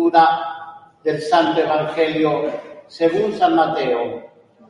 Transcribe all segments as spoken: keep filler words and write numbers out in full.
Lectura del Santo Evangelio según San Mateo.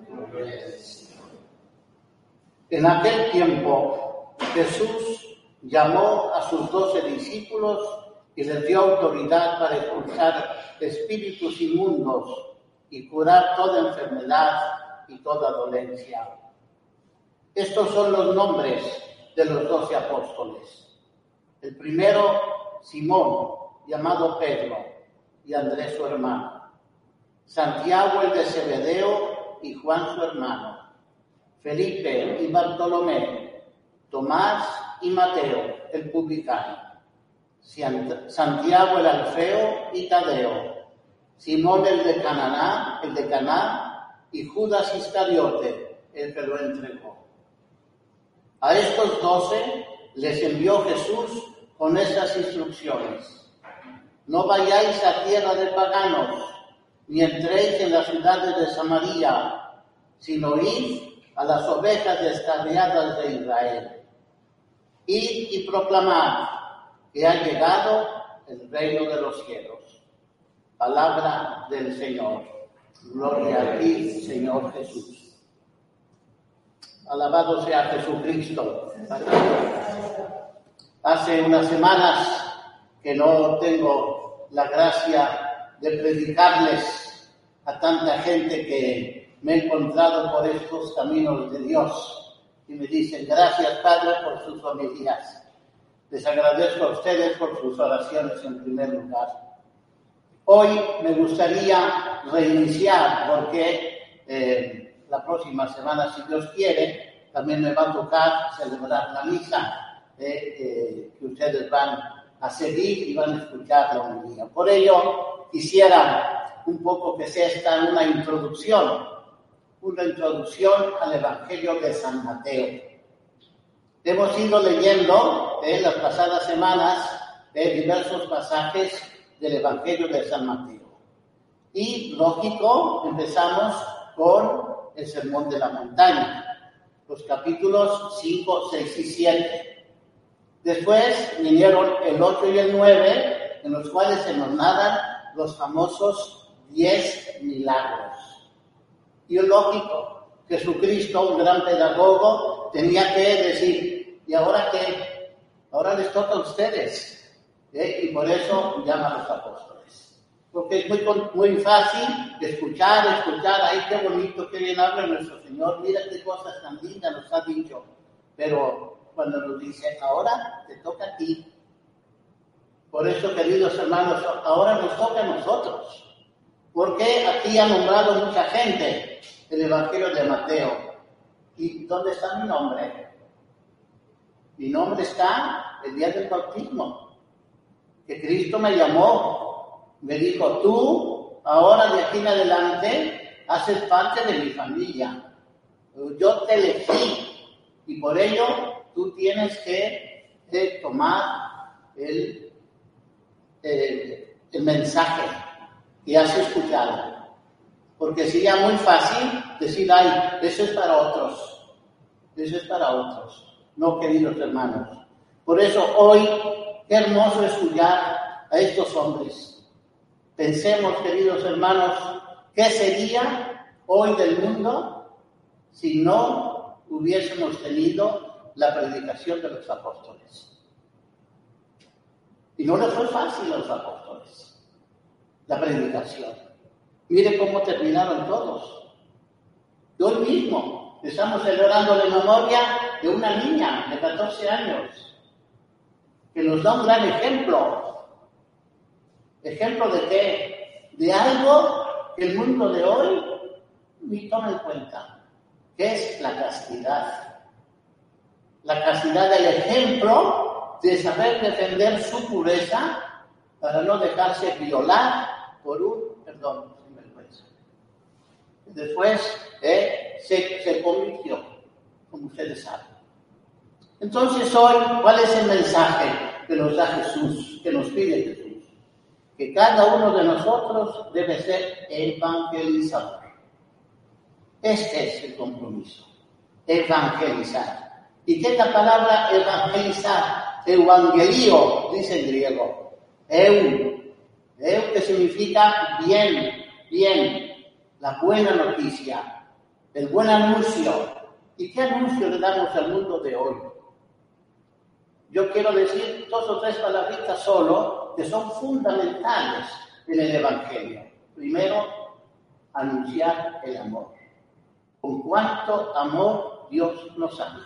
En aquel tiempo Jesús llamó a sus doce discípulos y les dio autoridad para expulsar espíritus inmundos y curar toda enfermedad y toda dolencia. Estos son los nombres de los doce apóstoles. El primero, Simón, llamado Pedro, y Andrés su hermano. Santiago el de Zebedeo y Juan su hermano. Felipe y Bartolomé. Tomás y Mateo, el publicano. Santiago el Alfeo y Tadeo. Simón el de Cananá, el de Caná, y Judas Iscariote, el que lo entregó. A estos doce les envió Jesús con estas instrucciones. No vayáis a tierra de paganos, ni entréis en las ciudades de Samaria, sino id a las ovejas descarriadas de Israel. Id y proclamad que ha llegado el reino de los cielos. Palabra del Señor. Gloria a ti, Señor Jesús. Alabado sea Jesucristo. Hace unas semanas que no tengo la gracia de predicarles a tanta gente que me he encontrado por estos caminos de Dios y me dicen: gracias, Padre, por sus homilías. Les agradezco a ustedes por sus oraciones en primer lugar. Hoy me gustaría reiniciar porque eh, la próxima semana, si Dios quiere, también me va a tocar celebrar la misa eh, eh, que ustedes van a seguir y van a escuchar la homilía. Por ello, quisiera un poco que sea esta una introducción, una introducción al Evangelio de San Mateo. Hemos ido leyendo en eh, las pasadas semanas eh, diversos pasajes del Evangelio de San Mateo. Y, lógico, empezamos con el Sermón de la Montaña, los capítulos cinco, seis y siete. Después vinieron el ocho y el nueve, en los cuales se nos narran los famosos diez milagros. Y es lógico, Jesucristo, un gran pedagogo, tenía que decir: ¿y ahora qué? Ahora les toca a ustedes. ¿Eh? Y por eso llama a los apóstoles. Porque es muy, muy fácil de escuchar, escuchar, ¡ay, qué bonito, qué bien habla nuestro Señor! Mira qué cosas tan lindas nos ha dicho. Pero cuando nos dice: ahora te toca a ti. Por eso, queridos hermanos, ahora nos toca a nosotros. Porque aquí ha nombrado mucha gente el Evangelio de Mateo. ¿Y dónde está mi nombre? Mi nombre está el día del bautismo. Que Cristo me llamó, me dijo: tú, ahora de aquí en adelante, haces parte de mi familia. Yo te elegí y por ello tú tienes que eh, tomar el, eh, el mensaje que has escuchado. Porque sería muy fácil decir: ay, eso es para otros, eso es para otros. No, queridos hermanos. Por eso hoy, qué hermoso escuchar a estos hombres. Pensemos, queridos hermanos, ¿qué sería hoy del mundo si no hubiésemos tenido la predicación de los apóstoles? Y no les fue fácil a los apóstoles la predicación. Mire cómo terminaron todos. Y hoy mismo estamos celebrando la memoria de una niña de catorce años que nos da un gran ejemplo. ¿Ejemplo de qué? De algo que el mundo de hoy ni toma en cuenta, que es la castidad. La castidad del ejemplo de saber defender su pureza para no dejarse violar por un, perdón, sin vergüenza. Después eh, se, se convirtió, como ustedes saben. Entonces hoy, ¿cuál es el mensaje que nos da Jesús, que nos pide Jesús? Que cada uno de nosotros debe ser evangelizador. Este es el compromiso, evangelizar. ¿Y qué es la palabra evangelizar? Evangelio, dice en griego. Eu, Eu que significa bien, bien, la buena noticia, el buen anuncio. ¿Y qué anuncio le damos al mundo de hoy? Yo quiero decir dos o tres palabritas solo que son fundamentales en el Evangelio. Primero, anunciar el amor. Con cuánto amor Dios nos ama.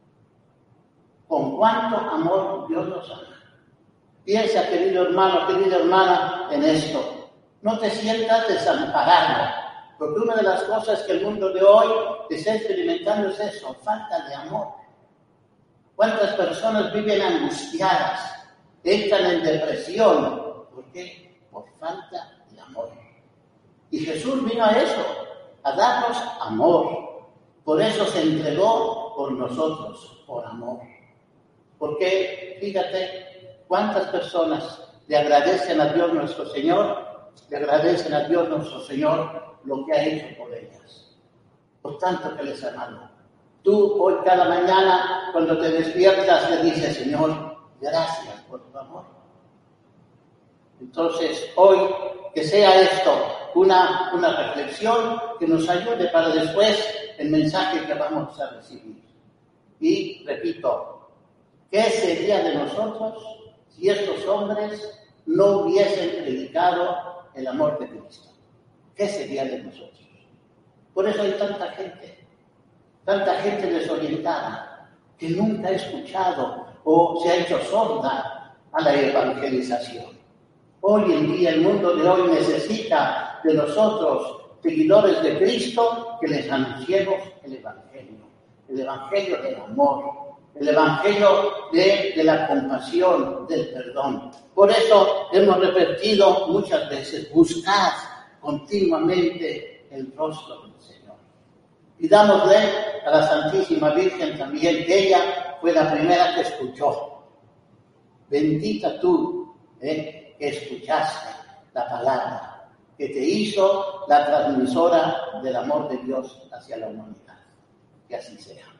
Con cuánto amor Dios nos ama. Piensa, querido hermano, querida hermana, en esto. No te sientas desamparado, porque una de las cosas que el mundo de hoy está experimentando es eso, falta de amor. ¿Cuántas personas viven angustiadas, entran en depresión? ¿Por qué? Por falta de amor. Y Jesús vino a eso, a darnos amor. Por eso se entregó por nosotros, por amor. Porque, fíjate, ¿cuántas personas le agradecen a Dios nuestro Señor? Le agradecen a Dios nuestro Señor lo que ha hecho por ellas. Por tanto que les ha amado. Tú hoy cada mañana cuando te despiertas le dices, Señor, gracias por tu amor. Entonces hoy que sea esto una, una reflexión que nos ayude para después el mensaje que vamos a recibir. Y repito, ¿qué sería de nosotros si estos hombres no hubiesen predicado el amor de Cristo? ¿Qué sería de nosotros? Por eso hay tanta gente, tanta gente desorientada, que nunca ha escuchado o se ha hecho sorda a la evangelización. Hoy en día, el mundo de hoy necesita de nosotros, seguidores de Cristo, que les anunciemos el Evangelio, el Evangelio del amor, el Evangelio de, de la compasión, del perdón. Por eso hemos repetido muchas veces, buscad continuamente el rostro del Señor. Pidámosle a la Santísima Virgen también, que ella fue la primera que escuchó. Bendita tú, eh, que escuchaste la palabra, que te hizo la transmisora del amor de Dios hacia la humanidad. Que así sea.